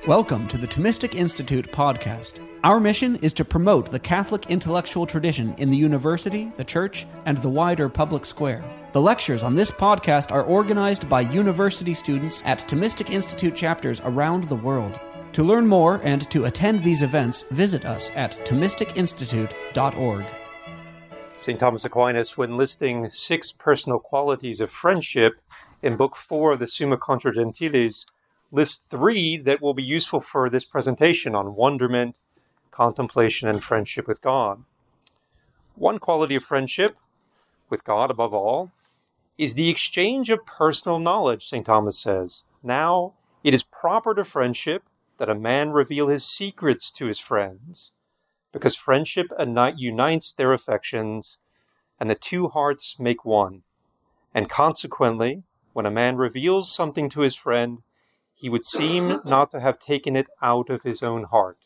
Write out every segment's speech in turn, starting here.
Welcome to the Thomistic Institute podcast. Our mission is to promote the Catholic intellectual tradition in the university, the church, and the wider public square. The lectures on this podcast are organized by university students at Thomistic Institute chapters around the world. To learn more and to attend these events, visit us at ThomisticInstitute.org. St. Thomas Aquinas, when listing 6 personal qualities of friendship in Book 4 of the Summa Contra Gentiles, lists 3 that will be useful for this presentation on wonderment, contemplation, and friendship with God. One quality of friendship, with God above all, is the exchange of personal knowledge, St. Thomas says. Now, it is proper to friendship that a man reveal his secrets to his friends, because friendship unites their affections, and the 2 hearts make one. And consequently, when a man reveals something to his friend, he would seem not to have taken it out of his own heart.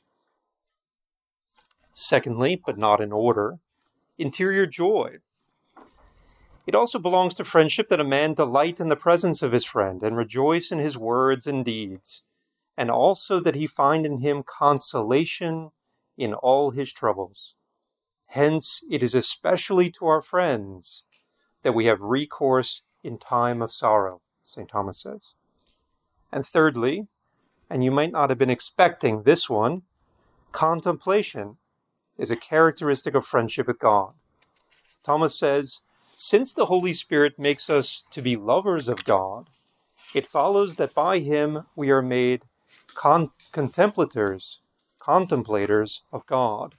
Secondly, but not in order, interior joy. It also belongs to friendship that a man delight in the presence of his friend and rejoice in his words and deeds, and also that he find in him consolation in all his troubles. Hence, it is especially to our friends that we have recourse in time of sorrow, St. Thomas says. And thirdly, and you might not have been expecting this one, contemplation is a characteristic of friendship with God. Thomas says, since the Holy Spirit makes us to be lovers of God, it follows that by him we are made contemplators of God.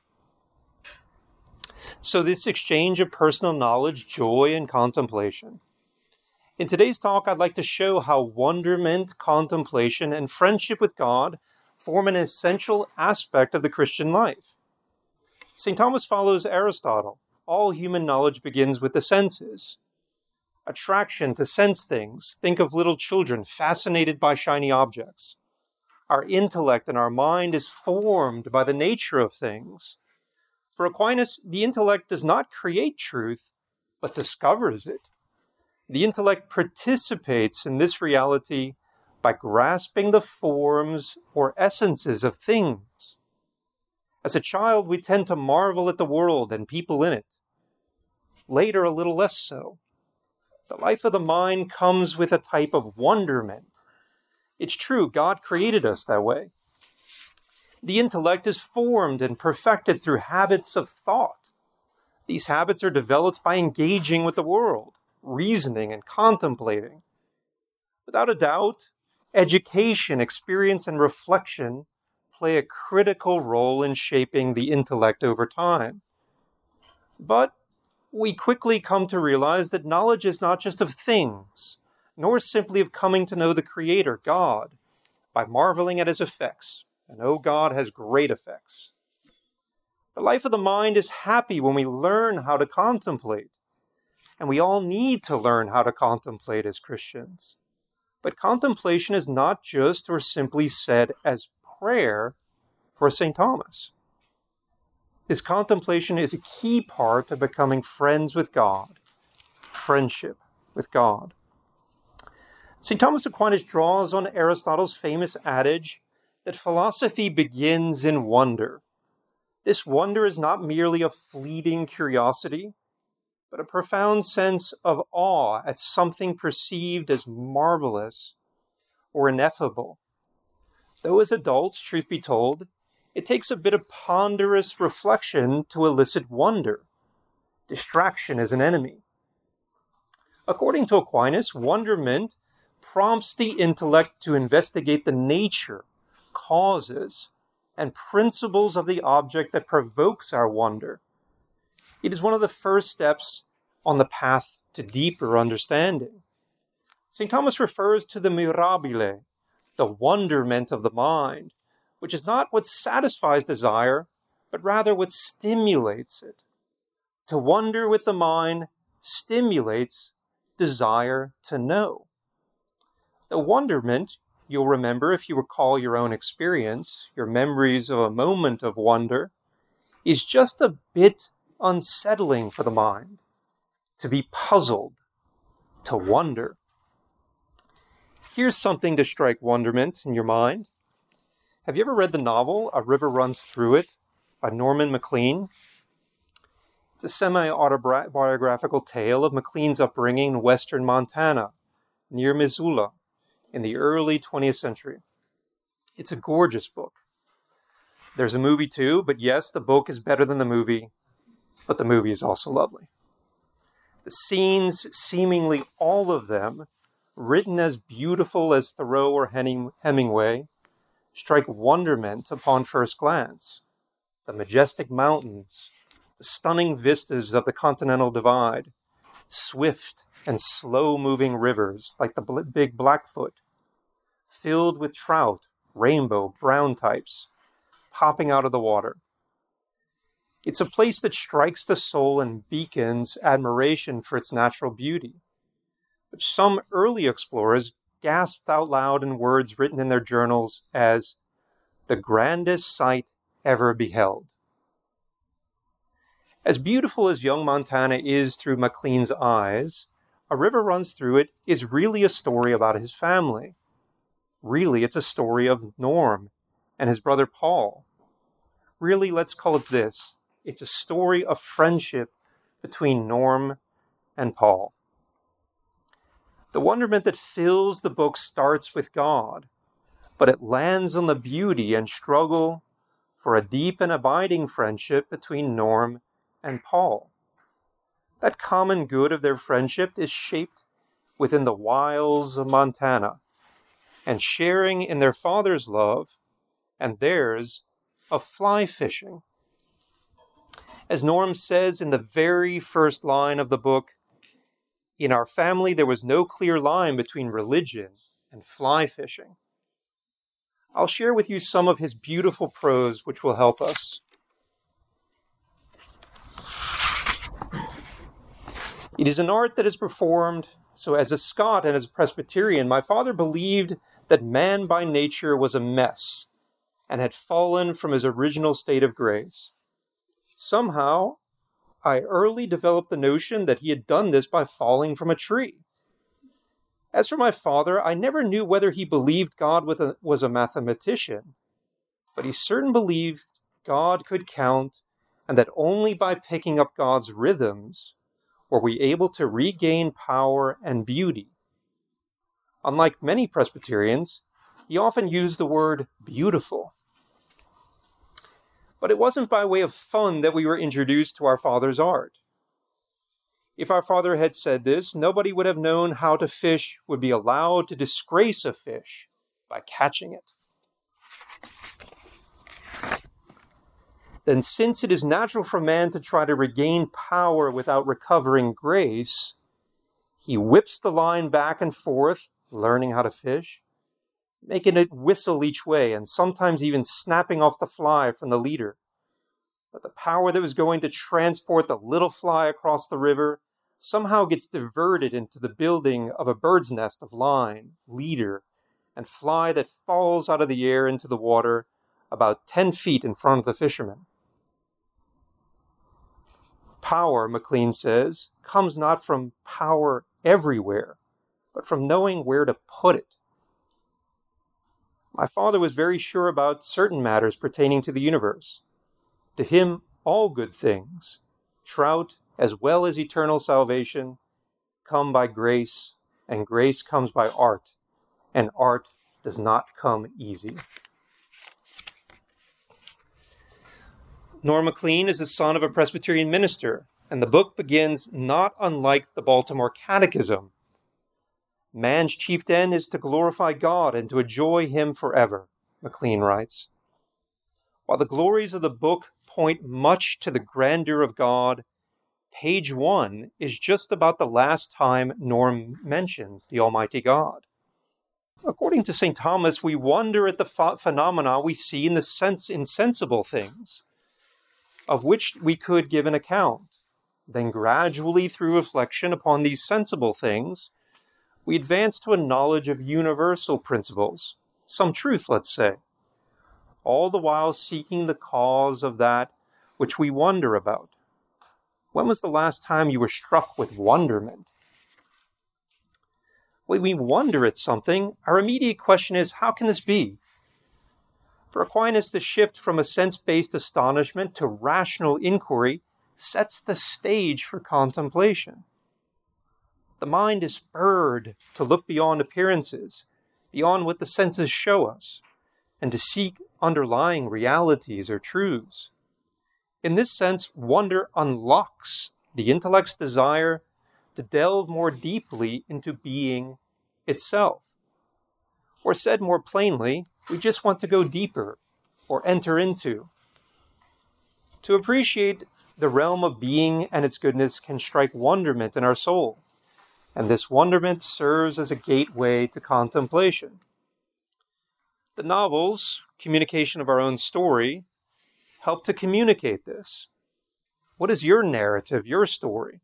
So this exchange of personal knowledge, joy, and contemplation. In today's talk, I'd like to show how wonderment, contemplation, and friendship with God form an essential aspect of the Christian life. St. Thomas follows Aristotle. All human knowledge begins with the senses. Attraction to sense things. Think of little children fascinated by shiny objects. Our intellect and our mind is formed by the nature of things. For Aquinas, the intellect does not create truth, but discovers it. The intellect participates in this reality by grasping the forms or essences of things. As a child, we tend to marvel at the world and people in it. Later, a little less so. The life of the mind comes with a type of wonderment. It's true, God created us that way. The intellect is formed and perfected through habits of thought. These habits are developed by engaging with the world, reasoning and contemplating. Without a doubt, education, experience, and reflection play a critical role in shaping the intellect over time. But we quickly come to realize that knowledge is not just of things, nor simply of coming to know the Creator, God, by marveling at his effects. And God has great effects. The life of the mind is happy when we learn how to contemplate. And we all need to learn how to contemplate as Christians. But contemplation is not just or simply said as prayer for St. Thomas. This contemplation is a key part of becoming friends with God, friendship with God. St. Thomas Aquinas draws on Aristotle's famous adage that philosophy begins in wonder. This wonder is not merely a fleeting curiosity, but a profound sense of awe at something perceived as marvelous or ineffable. Though as adults, truth be told, it takes a bit of ponderous reflection to elicit wonder. Distraction is an enemy. According to Aquinas, wonderment prompts the intellect to investigate the nature, causes, and principles of the object that provokes our wonder. It is one of the first steps on the path to deeper understanding. St. Thomas refers to the mirabile, the wonderment of the mind, which is not what satisfies desire, but rather what stimulates it. To wonder with the mind stimulates desire to know. The wonderment, you'll remember if you recall your own experience, your memories of a moment of wonder, is just a bit unsettling for the mind, to be puzzled, to wonder. Here's something to strike wonderment in your mind. Have you ever read the novel A River Runs Through It by Norman Maclean? It's a semi-autobiographical tale of Maclean's upbringing in western Montana, near Missoula, in the early 20th century. It's a gorgeous book. There's a movie too, but yes, the book is better than the movie, but the movie is also lovely. The scenes, seemingly all of them, written as beautiful as Thoreau or Hemingway, strike wonderment upon first glance. The majestic mountains, the stunning vistas of the Continental Divide, swift and slow-moving rivers like the Big Blackfoot, filled with trout, rainbow, brown types, popping out of the water. It's a place that strikes the soul and beacons admiration for its natural beauty, which some early explorers gasped out loud in words written in their journals as the grandest sight ever beheld. As beautiful as young Montana is through Maclean's eyes, A River Runs Through It is really a story about his family. Really, it's a story of Norm and his brother Paul. Really, let's call it this. It's a story of friendship between Norm and Paul. The wonderment that fills the book starts with God, but it lands on the beauty and struggle for a deep and abiding friendship between Norm and Paul. That common good of their friendship is shaped within the wilds of Montana and sharing in their father's love and theirs of fly fishing. As Norm says in the very first line of the book, in our family there was no clear line between religion and fly fishing. I'll share with you some of his beautiful prose which will help us. It is an art that is performed, so as a Scot and as a Presbyterian, my father believed that man by nature was a mess and had fallen from his original state of grace. Somehow, I early developed the notion that he had done this by falling from a tree. As for my father, I never knew whether he believed God was a mathematician, but he certainly believed God could count and that only by picking up God's rhythms were we able to regain power and beauty. Unlike many Presbyterians, he often used the word beautiful. But it wasn't by way of fun that we were introduced to our father's art. If our father had said this, nobody would have known how to fish would be allowed to disgrace a fish by catching it. Then since it is natural for man to try to regain power without recovering grace, he whips the line back and forth, learning how to fish, making it whistle each way and sometimes even snapping off the fly from the leader. But the power that was going to transport the little fly across the river somehow gets diverted into the building of a bird's nest of line, leader, and fly that falls out of the air into the water about 10 feet in front of the fisherman. Power, Maclean says, comes not from power everywhere, but from knowing where to put it. My father was very sure about certain matters pertaining to the universe. To him, all good things, trout as well as eternal salvation, come by grace, and grace comes by art, and art does not come easy. Norm Maclean is the son of a Presbyterian minister, and the book begins not unlike the Baltimore Catechism. Man's chief end is to glorify God and to enjoy Him forever, Maclean writes. While the glories of the book point much to the grandeur of God, page 1 is just about the last time Norm mentions the Almighty God. According to St. Thomas, we wonder at the phenomena we see in the insensible things, of which we could give an account. Then gradually, through reflection upon these sensible things, we advance to a knowledge of universal principles, some truth, let's say, all the while seeking the cause of that which we wonder about. When was the last time you were struck with wonderment? When we wonder at something, our immediate question is, how can this be? For Aquinas, the shift from a sense-based astonishment to rational inquiry sets the stage for contemplation. The mind is spurred to look beyond appearances, beyond what the senses show us, and to seek underlying realities or truths. In this sense, wonder unlocks the intellect's desire to delve more deeply into being itself. Or said more plainly, we just want to go deeper or enter into. To appreciate the realm of being and its goodness can strike wonderment in our soul, and this wonderment serves as a gateway to contemplation. The novels, communication of our own story, help to communicate this. What is your narrative, your story?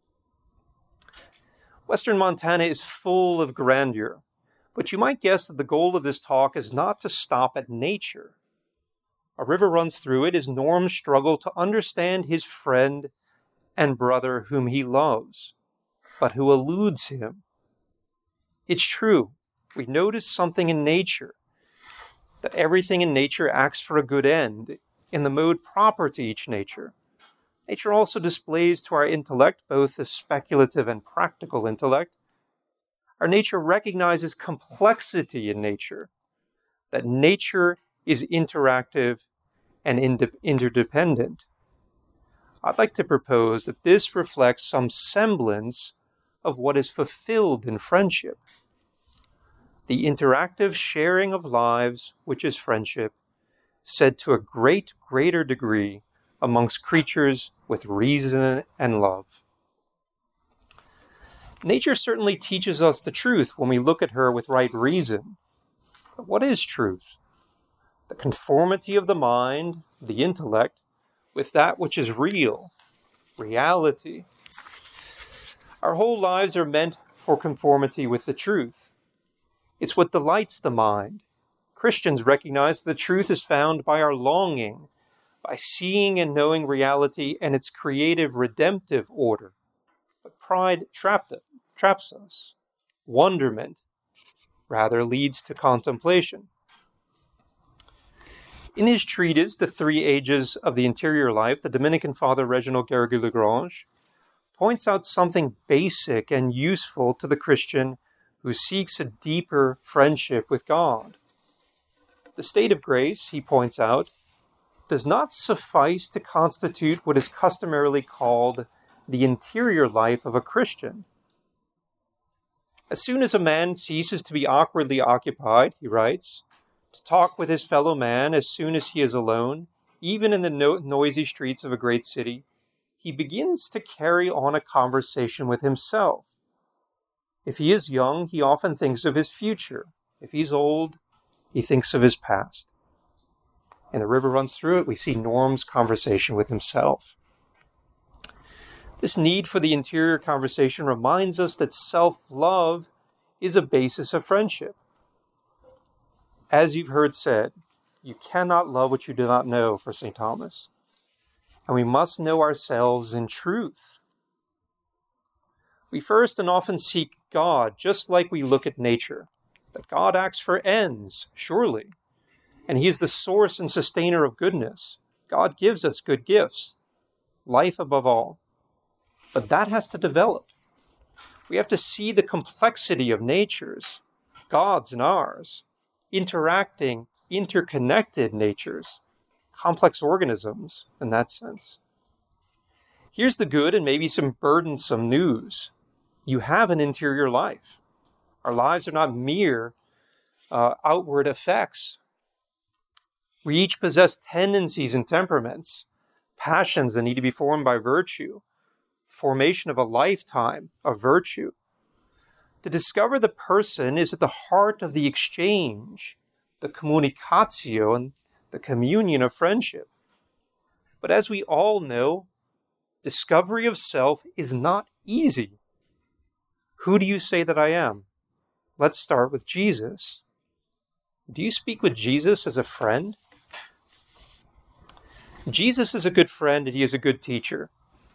Western Montana is full of grandeur, but you might guess that the goal of this talk is not to stop at nature. A river runs through it as Norm's struggle to understand his friend and brother whom he loves, but who eludes him. It's true, we notice something in nature, that everything in nature acts for a good end, in the mode proper to each nature. Nature also displays to our intellect both the speculative and practical intellect. Our nature recognizes complexity in nature, that nature is interactive and interdependent. I'd like to propose that this reflects some semblance of what is fulfilled in friendship. The interactive sharing of lives, which is friendship, said to a greater degree amongst creatures with reason and love. Nature certainly teaches us the truth when we look at her with right reason. But what is truth? The conformity of the mind, the intellect, with that which is real, reality. Our whole lives are meant for conformity with the truth. It's what delights the mind. Christians recognize that the truth is found by our longing, by seeing and knowing reality and its creative, redemptive order. But pride traps us. Wonderment rather leads to contemplation. In his treatise, The Three Ages of the Interior Life, the Dominican Father Reginald Garrigou-Lagrange points out something basic and useful to the Christian who seeks a deeper friendship with God. The state of grace, he points out, does not suffice to constitute what is customarily called the interior life of a Christian. As soon as a man ceases to be awkwardly occupied, he writes, to talk with his fellow man as soon as he is alone, even in the noisy streets of a great city, he begins to carry on a conversation with himself. If he is young, he often thinks of his future. If he's old, he thinks of his past. And the river runs through it. We see Norm's conversation with himself. This need for the interior conversation reminds us that self-love is a basis of friendship. As you've heard said, you cannot love what you do not know, for St. Thomas. And we must know ourselves in truth. We first and often seek God, just like we look at nature, that God acts for ends, surely, and he is the source and sustainer of goodness. God gives us good gifts, life above all. But that has to develop. We have to see the complexity of natures, God's and ours, interacting, interconnected natures, complex organisms in that sense. Here's the good and maybe some burdensome news. You have an interior life. Our lives are not mere outward effects. We each possess tendencies and temperaments, passions that need to be formed by virtue, formation of a lifetime of virtue. To discover the person is at the heart of the exchange, the communicatio, and the communion of friendship. But as we all know, discovery of self is not easy. Who do you say that I am? Let's start with Jesus. Do you speak with Jesus as a friend? Jesus is a good friend and he is a good teacher.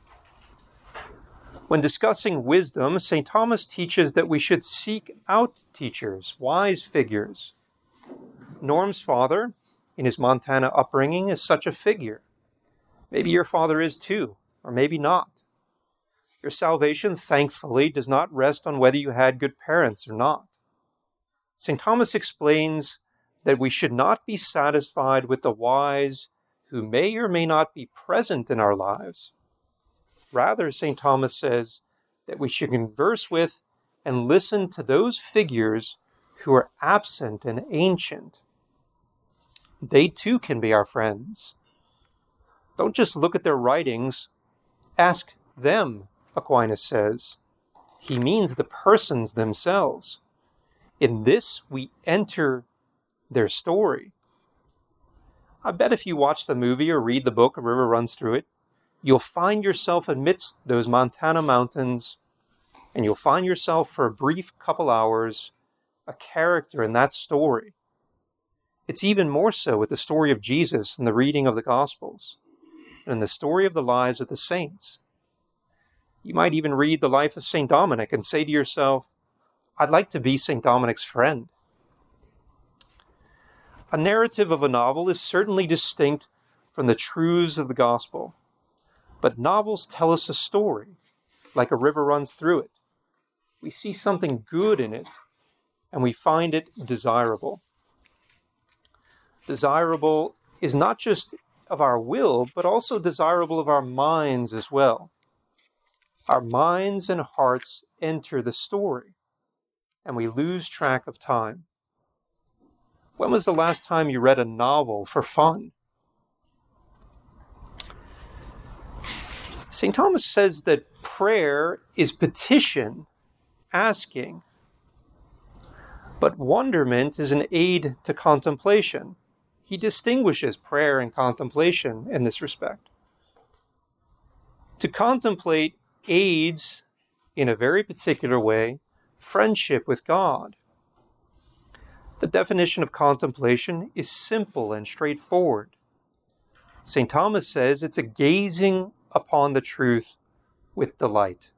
When discussing wisdom, St. Thomas teaches that we should seek out teachers, wise figures. Norm's father, in his Montana upbringing is such a figure. Maybe your father is too, or maybe not. Your salvation, thankfully, does not rest on whether you had good parents or not. St. Thomas explains that we should not be satisfied with the wise who may or may not be present in our lives. Rather, St. Thomas says that we should converse with and listen to those figures who are absent and ancient. They too can be our friends. Don't just look at their writings, ask them, Aquinas says. He means the persons themselves. In this, we enter their story. I bet if you watch the movie or read the book, A River Runs Through It, you'll find yourself amidst those Montana mountains, and you'll find yourself for a brief couple hours a character in that story. It's even more so with the story of Jesus and the reading of the Gospels, and in the story of the lives of the saints. You might even read the life of St. Dominic and say to yourself, I'd like to be St. Dominic's friend. A narrative of a novel is certainly distinct from the truths of the Gospel, but novels tell us a story, like A River Runs Through It. We see something good in it, and we find it desirable. Desirable is not just of our will, but also desirable of our minds as well. Our minds and hearts enter the story, and we lose track of time. When was the last time you read a novel for fun? St. Thomas says that prayer is petition, asking, but wonderment is an aid to contemplation. He distinguishes prayer and contemplation in this respect. To contemplate aids, in a very particular way, friendship with God. The definition of contemplation is simple and straightforward. St. Thomas says it's a gazing upon the truth with delight.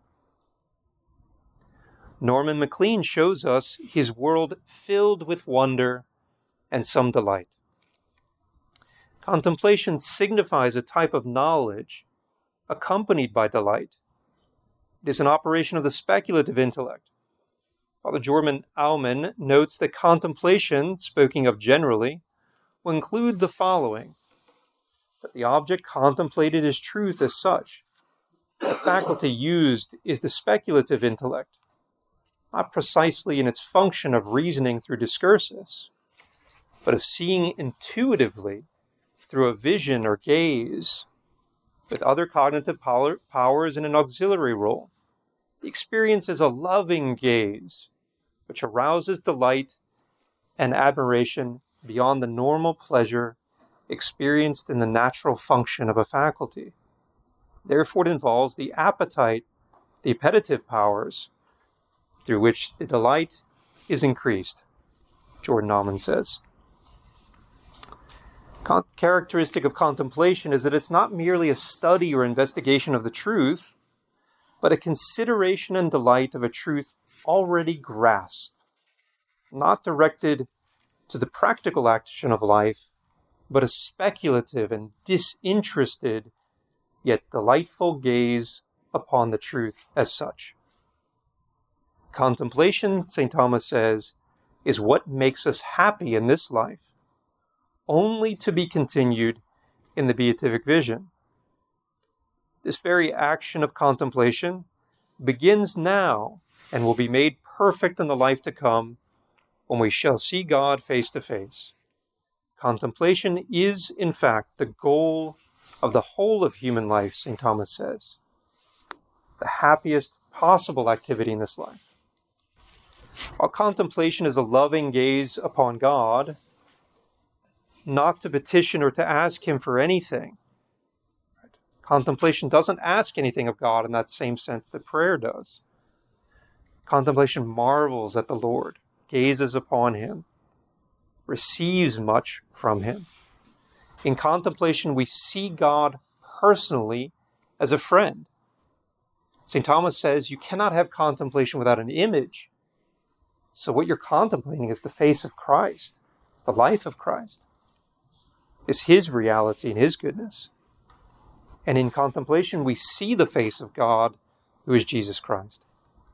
Norman Maclean shows us his world filled with wonder and some delight. Contemplation signifies a type of knowledge accompanied by delight. It is an operation of the speculative intellect. Father Jorman Aumann notes that contemplation, speaking of generally, will include the following: that the object contemplated is truth as such. The faculty used is the speculative intellect, not precisely in its function of reasoning through discursus, but of seeing intuitively through a vision or gaze, with other cognitive powers in an auxiliary role. The experience is a loving gaze, which arouses delight and admiration beyond the normal pleasure experienced in the natural function of a faculty. Therefore, it involves the appetite, the appetitive powers, through which the delight is increased, Jordan Aumann says. Characteristic of contemplation is that it's not merely a study or investigation of the truth, but a consideration and delight of a truth already grasped, not directed to the practical action of life, but a speculative and disinterested, yet delightful gaze upon the truth as such. Contemplation, St. Thomas says, is what makes us happy in this life, only to be continued in the beatific vision. This very action of contemplation begins now and will be made perfect in the life to come when we shall see God face to face. Contemplation is, in fact, the goal of the whole of human life, St. Thomas says. The happiest possible activity in this life. While contemplation is a loving gaze upon God, not to petition or to ask Him for anything. Contemplation doesn't ask anything of God in that same sense that prayer does. Contemplation marvels at the Lord, gazes upon Him, receives much from Him. In contemplation, we see God personally as a friend. St. Thomas says you cannot have contemplation without an image. So what you're contemplating is the face of Christ, it's the life of Christ. is his reality and his goodness. And in contemplation, we see the face of God, who is Jesus Christ.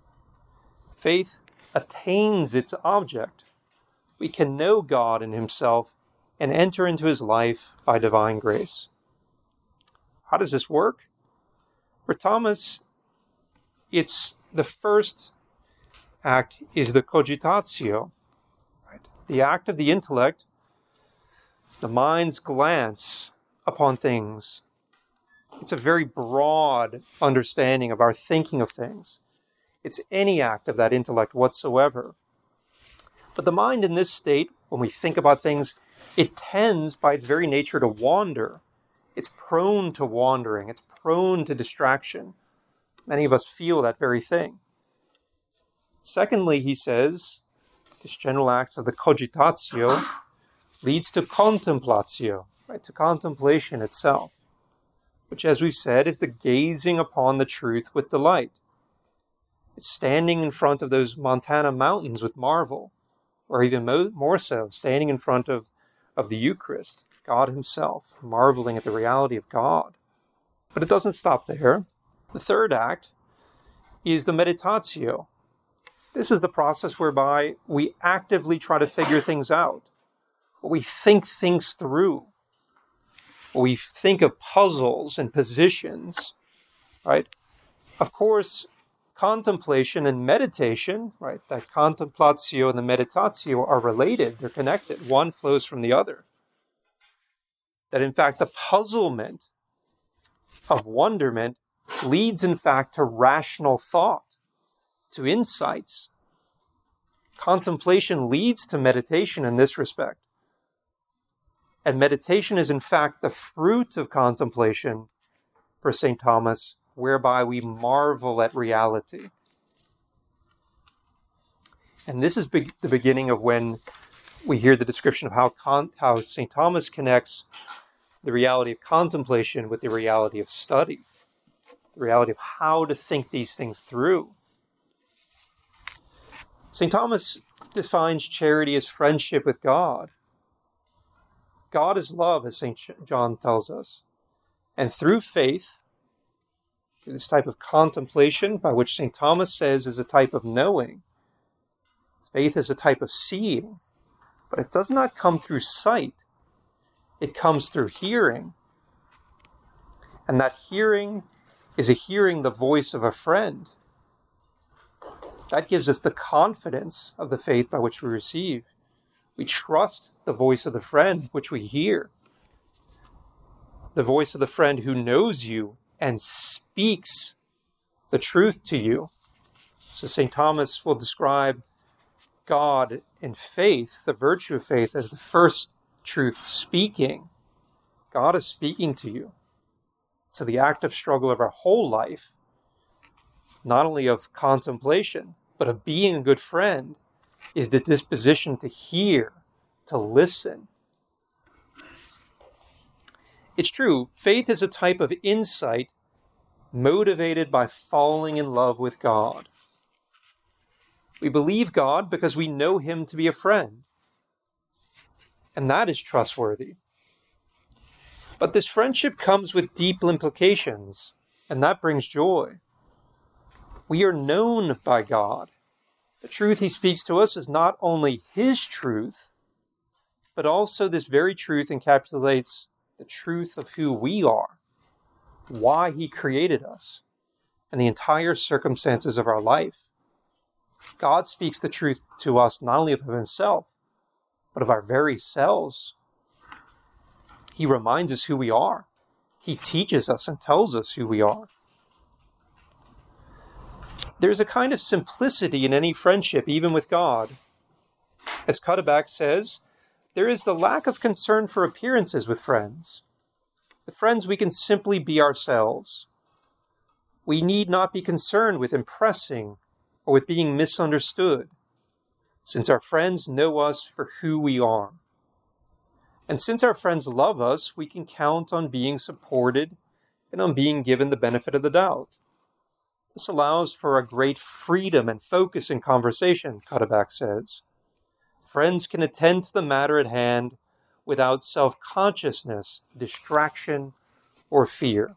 Faith attains its object. We can know God in himself and enter into his life by divine grace. How does this work? For Thomas, it's the first act is the cogitatio, right? The act of the intellect, the mind's glance upon things. It's a very broad understanding of our thinking of things. It's any act of that intellect whatsoever. But the mind in this state, when we think about things, it tends by its very nature to wander. It's prone to wandering. It's prone to distraction. Many of us feel that very thing. Secondly, he says, this general act of the cogitatio leads to contemplatio, right, to contemplation itself, which, as we've said, is the gazing upon the truth with delight. It's standing in front of those Montana mountains with marvel, or even more so, standing in front of the Eucharist, God himself, marveling at the reality of God. But it doesn't stop there. The third act is the meditatio. This is the process whereby we actively try to figure things out. We think things through. We think of puzzles and positions, right? Of course, contemplation and meditation, right? That contemplatio and the meditatio are related. They're connected. One flows from the other. That in fact, the puzzlement of wonderment leads in fact to rational thought, to insights. Contemplation leads to meditation in this respect. And meditation is in fact the fruit of contemplation for St. Thomas, whereby we marvel at reality. And this is the beginning of when we hear the description of how St. Thomas connects the reality of contemplation with the reality of study, the reality of how to think these things through. St. Thomas defines charity as friendship with God. God is love, as St. John tells us. And through faith, through this type of contemplation, by which St. Thomas says is a type of knowing, faith is a type of seeing, but it does not come through sight. It comes through hearing. And that hearing is a hearing the voice of a friend. That gives us the confidence of the faith by which we receive. We trust the voice of the friend which we hear. The voice of the friend who knows you and speaks the truth to you. So St. Thomas will describe God in faith, the virtue of faith, as the first truth speaking. God is speaking to you. So the active struggle of our whole life, not only of contemplation, but of being a good friend, is the disposition to hear, to listen. It's true, faith is a type of insight motivated by falling in love with God. We believe God because we know him to be a friend. And that is trustworthy. But this friendship comes with deep implications, and that brings joy. We are known by God. The truth he speaks to us is not only his truth, but also this very truth encapsulates the truth of who we are, why he created us, and the entire circumstances of our life. God speaks the truth to us not only of himself, but of our very selves. He reminds us who we are. He teaches us and tells us who we are. There's a kind of simplicity in any friendship, even with God. As Cuddeback says, there is the lack of concern for appearances with friends. With friends, we can simply be ourselves. We need not be concerned with impressing or with being misunderstood, since our friends know us for who we are. And since our friends love us, we can count on being supported and on being given the benefit of the doubt. This allows for a great freedom and focus in conversation, Cuddeback says. Friends can attend to the matter at hand without self-consciousness, distraction, or fear.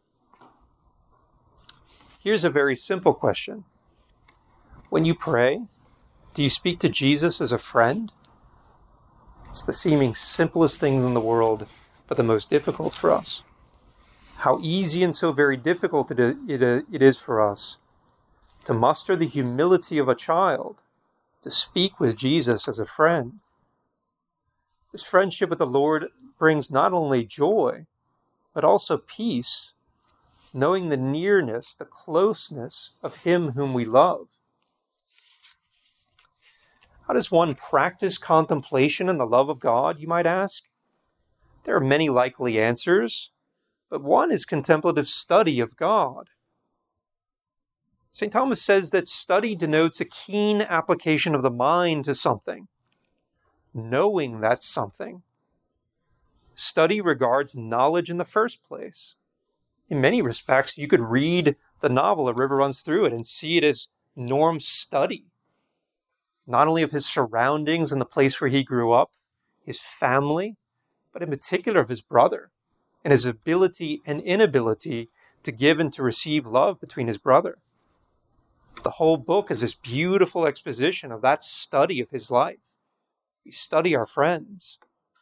Here's a very simple question. When you pray, do you speak to Jesus as a friend? It's the seeming simplest things in the world, but the most difficult for us. How easy and so very difficult it is for us to muster the humility of a child, to speak with Jesus as a friend. This friendship with the Lord brings not only joy, but also peace, knowing the nearness, the closeness of Him whom we love. How does one practice contemplation and the love of God, you might ask? There are many likely answers, but one is contemplative study of God. St. Thomas says that study denotes a keen application of the mind to something, knowing that's something. Study regards knowledge in the first place. In many respects, you could read the novel A River Runs Through It and see it as Norm's study, not only of his surroundings and the place where he grew up, his family, but in particular of his brother, and his ability and inability to give and to receive love between his brother. The whole book is this beautiful exposition of that study of his life. We study our friends.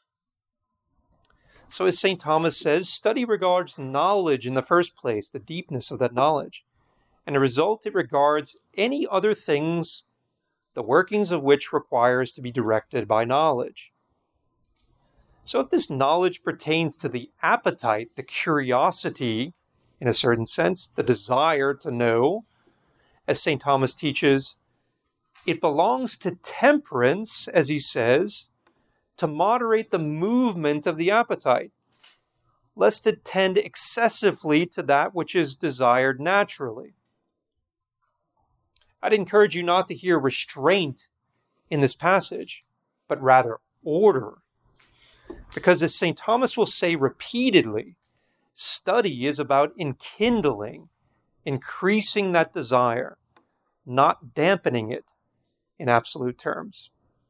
So as St. Thomas says, study regards knowledge in the first place, the deepness of that knowledge. And as a result, it regards any other things, the workings of which requires to be directed by knowledge. So if this knowledge pertains to the appetite, the curiosity, in a certain sense, the desire to know, as St. Thomas teaches, it belongs to temperance, as he says, to moderate the movement of the appetite, lest it tend excessively to that which is desired naturally. I'd encourage you not to hear restraint in this passage, but rather order. Because as St. Thomas will say repeatedly, study is about enkindling, increasing that desire, not dampening it in absolute terms.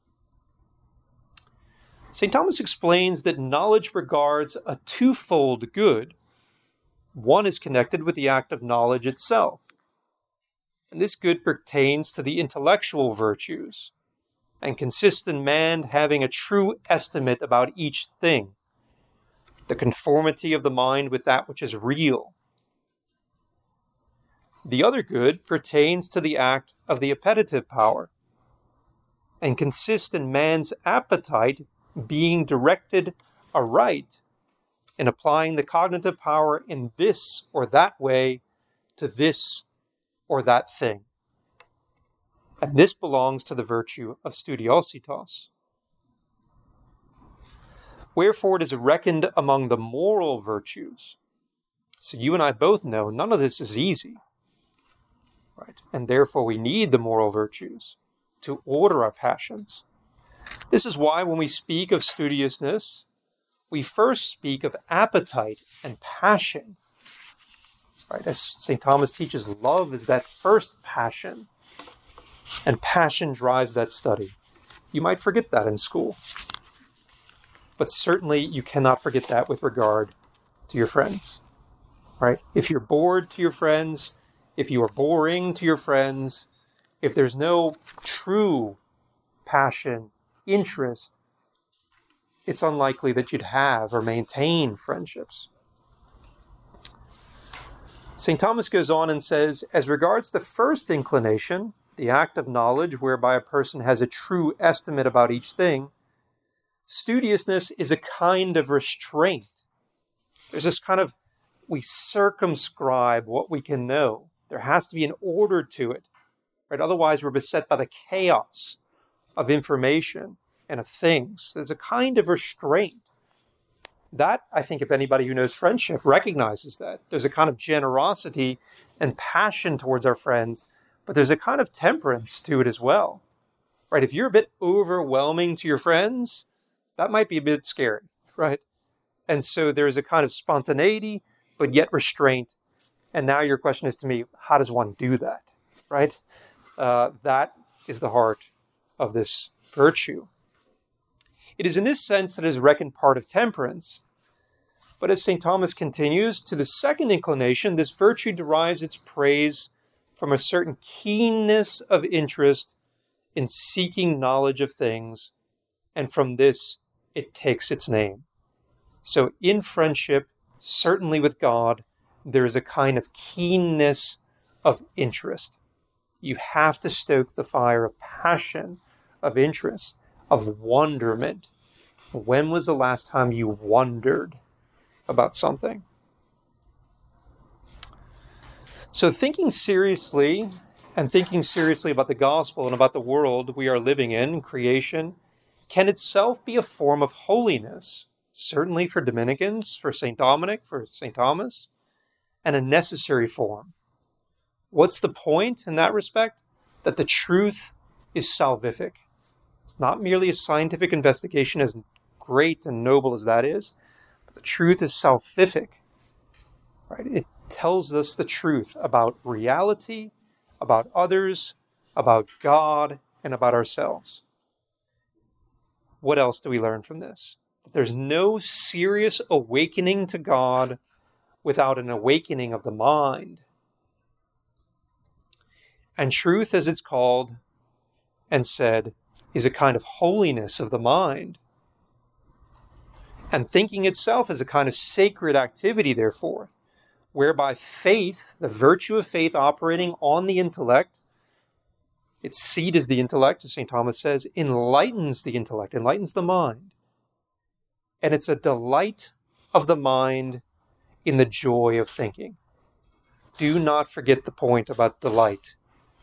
St. Thomas explains that knowledge regards a twofold good. One is connected with the act of knowledge itself. And this good pertains to the intellectual virtues and consists in man having a true estimate about each thing, the conformity of the mind with that which is real. The other good pertains to the act of the appetitive power and consists in man's appetite being directed aright in applying the cognitive power in this or that way to this or that thing. And this belongs to the virtue of studiositas. Wherefore it is reckoned among the moral virtues. So you and I both know none of this is easy, right? And therefore we need the moral virtues to order our passions. This is why when we speak of studiousness, we first speak of appetite and passion. Right? As St. Thomas teaches, love is that first passion, and passion drives that study. You might forget that in school, but certainly you cannot forget that with regard to your friends. Right? If you're bored to your friends, if you are boring to your friends, if there's no true passion, interest, it's unlikely that you'd have or maintain friendships. St. Thomas goes on and says, as regards the first inclination, the act of knowledge whereby a person has a true estimate about each thing, studiousness is a kind of restraint. There's this kind of, we circumscribe what we can know. There has to be an order to it, right? Otherwise we're beset by the chaos of information and of things. There's a kind of restraint. That, I think, if anybody who knows friendship recognizes that. There's a kind of generosity and passion towards our friends, but there's a kind of temperance to it as well. Right? If you're a bit overwhelming to your friends, that might be a bit scary, right? And so there's a kind of spontaneity, but yet restraint. And now your question is to me, how does one do that, right? That is the heart of this virtue. It is in this sense that it is reckoned part of temperance. But as St. Thomas continues, to the second inclination, this virtue derives its praise from a certain keenness of interest in seeking knowledge of things, and from this it takes its name. So in friendship, certainly with God, there is a kind of keenness of interest. You have to stoke the fire of passion, of interest, of wonderment. When was the last time you wondered about something? So thinking seriously about the gospel and about the world we are living in, creation, can itself be a form of holiness, certainly for Dominicans, for St. Dominic, for St. Thomas, and a necessary form. What's the point in that respect? That the truth is salvific. It's not merely a scientific investigation, as great and noble as that is, but the truth is salvific. Right? It tells us the truth about reality, about others, about God, and about ourselves. What else do we learn from this? That there's no serious awakening to God without an awakening of the mind. And truth, as it's called and said, is a kind of holiness of the mind. And thinking itself is a kind of sacred activity, therefore, whereby faith, the virtue of faith operating on the intellect, its seat is the intellect, as St. Thomas says, enlightens the intellect, enlightens the mind. And it's a delight of the mind in the joy of thinking. Do not forget the point about delight.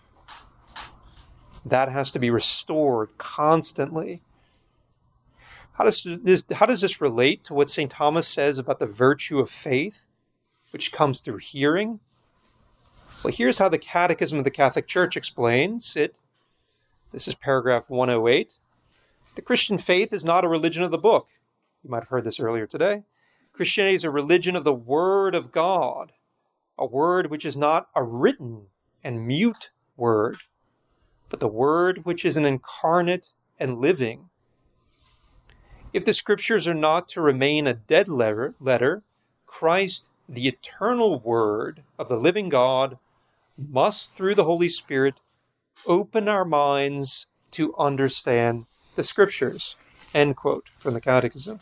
That has to be restored constantly. How does this relate to what St. Thomas says about the virtue of faith, which comes through hearing? Well, here's how the Catechism of the Catholic Church explains it. This is paragraph 108. The Christian faith is not a religion of the book. You might have heard this earlier today. Christianity is a religion of the Word of God, a word which is not a written and mute word, but the Word which is an incarnate and living. If the Scriptures are not to remain a dead letter, Christ, the eternal Word of the living God, must, through the Holy Spirit, open our minds to understand the Scriptures. End quote from the Catechism.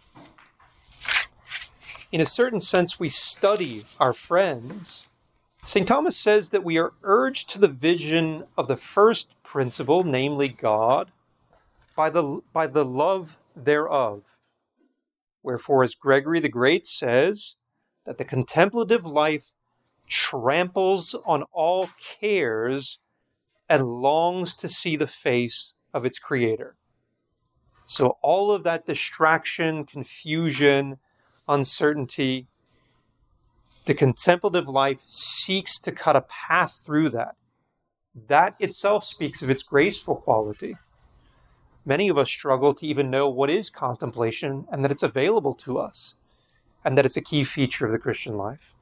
In a certain sense, we study our friends. St. Thomas says that we are urged to the vision of the first principle, namely God, by the love thereof. Wherefore, as Gregory the Great says, that the contemplative life tramples on all cares and longs to see the face of its Creator. So all of that distraction, confusion, uncertainty, the contemplative life seeks to cut a path through that. That itself speaks of its graceful quality. Many of us struggle to even know what is contemplation and that it's available to us and that it's a key feature of the Christian life.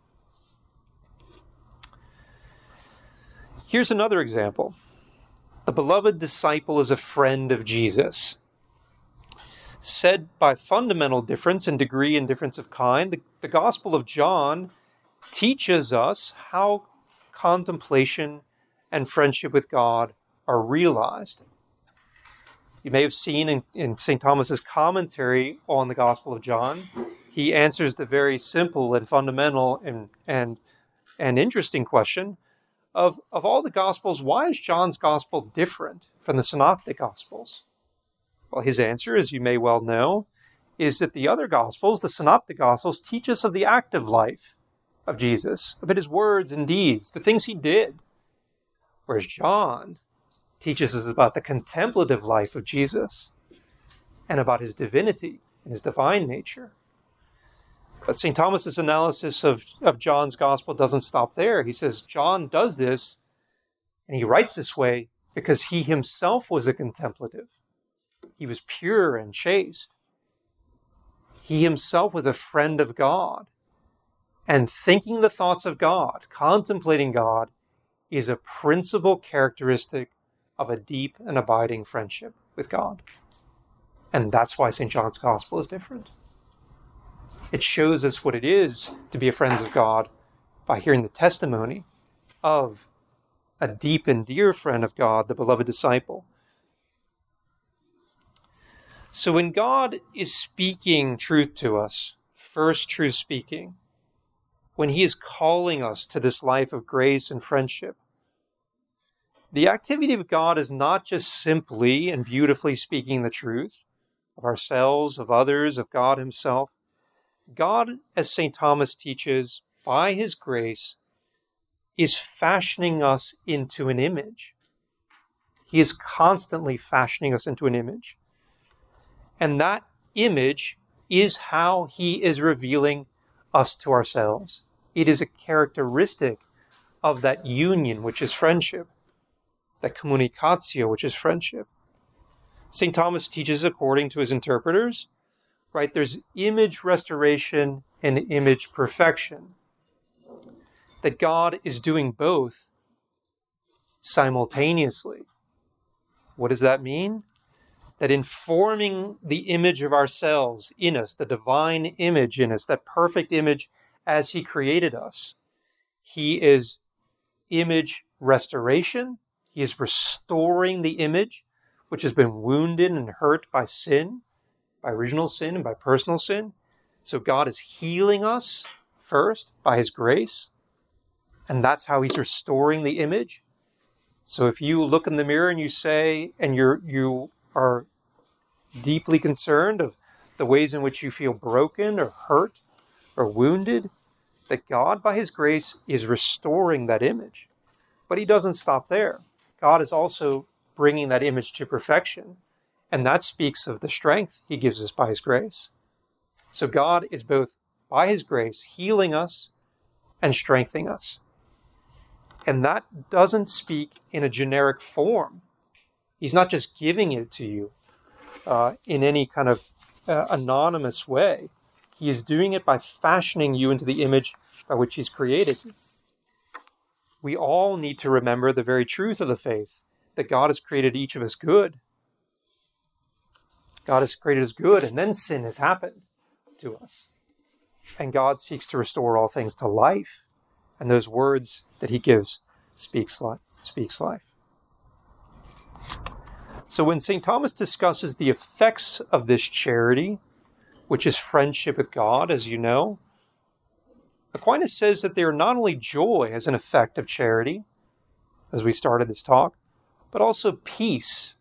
Here's another example. The beloved disciple is a friend of Jesus. Said by fundamental difference in degree and difference of kind, the Gospel of John teaches us how contemplation and friendship with God are realized. You may have seen in St. Thomas's commentary on the Gospel of John, he answers the very simple and fundamental and interesting question of all the Gospels, why is John's Gospel different from the Synoptic Gospels? Well, his answer, as you may well know, is that the other Gospels, the Synoptic Gospels, teach us of the active life of Jesus, about his words and deeds, the things he did. Whereas John teaches us about the contemplative life of Jesus and about his divinity and his divine nature. But St. Thomas's analysis of John's Gospel doesn't stop there. He says John does this, and he writes this way because he himself was a contemplative. He was pure and chaste. He himself was a friend of God. And thinking the thoughts of God, contemplating God, is a principal characteristic of a deep and abiding friendship with God. And that's why St. John's Gospel is different. It shows us what it is to be a friend of God by hearing the testimony of a deep and dear friend of God, the beloved disciple. So when God is speaking truth to us, first truth speaking, when he is calling us to this life of grace and friendship, the activity of God is not just simply and beautifully speaking the truth of ourselves, of others, of God himself. God, as St. Thomas teaches, by his grace, is fashioning us into an image. He is constantly fashioning us into an image. And that image is how he is revealing us to ourselves. It is a characteristic of that union, which is friendship, that communicatio, which is friendship. St. Thomas teaches, according to his interpreters, right, there's image restoration and image perfection. That God is doing both simultaneously. What does that mean? That in forming the image of ourselves in us, the divine image in us, that perfect image as he created us, he is image restoration. He is restoring the image which has been wounded and hurt by sin, by original sin and by personal sin. So God is healing us first by his grace. And that's how he's restoring the image. So if you look in the mirror and you say, and you are deeply concerned of the ways in which you feel broken or hurt or wounded, that God, by his grace, is restoring that image. But he doesn't stop there. God is also bringing that image to perfection. And that speaks of the strength he gives us by his grace. So God is both, by his grace, healing us and strengthening us. And that doesn't speak in a generic form. He's not just giving it to you in any kind of anonymous way. He is doing it by fashioning you into the image by which he's created you. We all need to remember the very truth of the faith, that God has created each of us good. God has created us good, and then sin has happened to us. And God seeks to restore all things to life. And those words that he gives speaks life. So when St. Thomas discusses the effects of this charity, which is friendship with God, as you know, Aquinas says that they are not only joy as an effect of charity, as we started this talk, but also peace.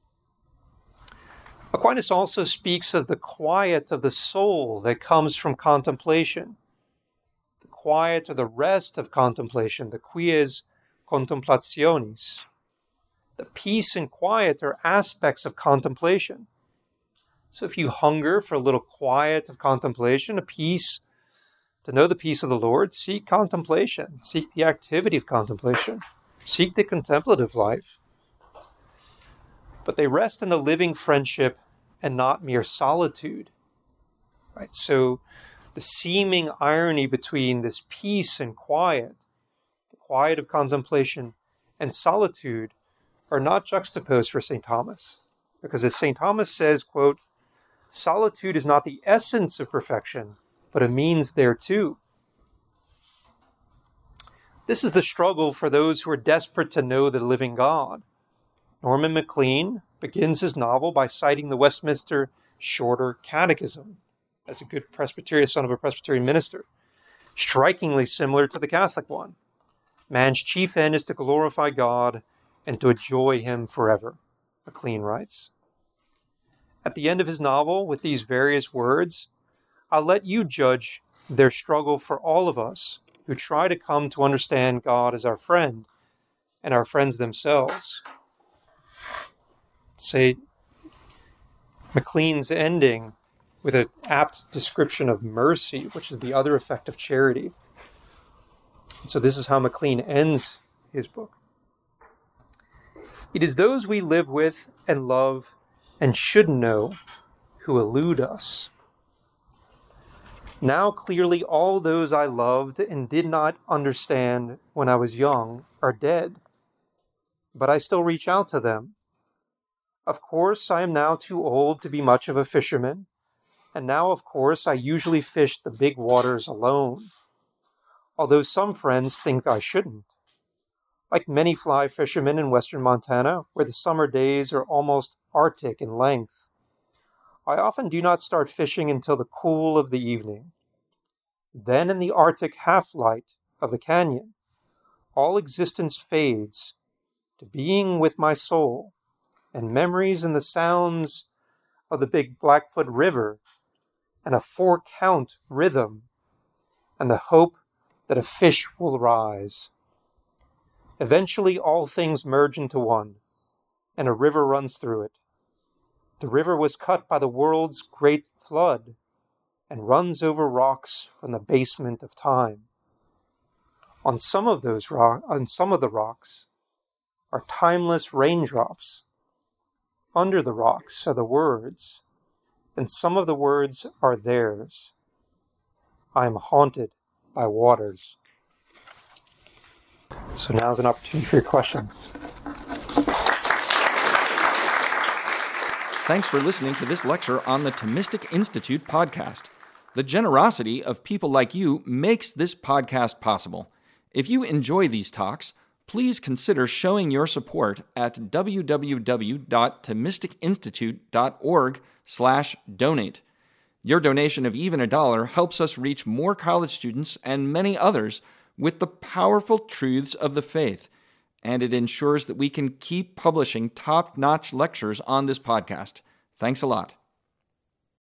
Aquinas also speaks of the quiet of the soul that comes from contemplation, the quiet or the rest of contemplation, the quies contemplationis. The peace and quiet are aspects of contemplation. So if you hunger for a little quiet of contemplation, a peace, to know the peace of the Lord, seek contemplation, seek the activity of contemplation, seek the contemplative life. But they rest in the living friendship and not mere solitude. Right? So the seeming irony between this peace and quiet, the quiet of contemplation and solitude, are not juxtaposed for St. Thomas. Because as St. Thomas says, quote, solitude is not the essence of perfection, but a means thereto. This is the struggle for those who are desperate to know the living God. Norman Maclean begins his novel by citing the Westminster Shorter Catechism as a good Presbyterian, son of a Presbyterian minister, strikingly similar to the Catholic one. Man's chief end is to glorify God and to enjoy him forever, Maclean writes. At the end of his novel, with these various words, I'll let you judge their struggle for all of us who try to come to understand God as our friend and our friends themselves. Say, Maclean's ending with an apt description of mercy, which is the other effect of charity. And so this is how Maclean ends his book. It is those we live with and love and should know who elude us. Now clearly all those I loved and did not understand when I was young are dead, but I still reach out to them. Of course, I am now too old to be much of a fisherman, and now, of course, I usually fish the big waters alone, although some friends think I shouldn't. Like many fly fishermen in western Montana, where the summer days are almost Arctic in length, I often do not start fishing until the cool of the evening. Then in the Arctic half-light of the canyon, all existence fades to being with my soul, and memories and the sounds of the big Blackfoot River, and a 4-count rhythm, and the hope that a fish will rise. Eventually all things merge into one, and a river runs through it. The river was cut by the world's great flood, and runs over rocks from the basement of time. On some of the rocks are timeless raindrops. Under the rocks are the words, and some of the words are theirs. I am haunted by waters. So now's an opportunity for your questions. Thanks for listening to this lecture on the Thomistic Institute podcast. The generosity of people like you makes this podcast possible. If you enjoy these talks, please consider showing your support at www.thomisticinstitute.org/donate. Your donation of even $1 helps us reach more college students and many others with the powerful truths of the faith, and it ensures that we can keep publishing top-notch lectures on this podcast. Thanks a lot.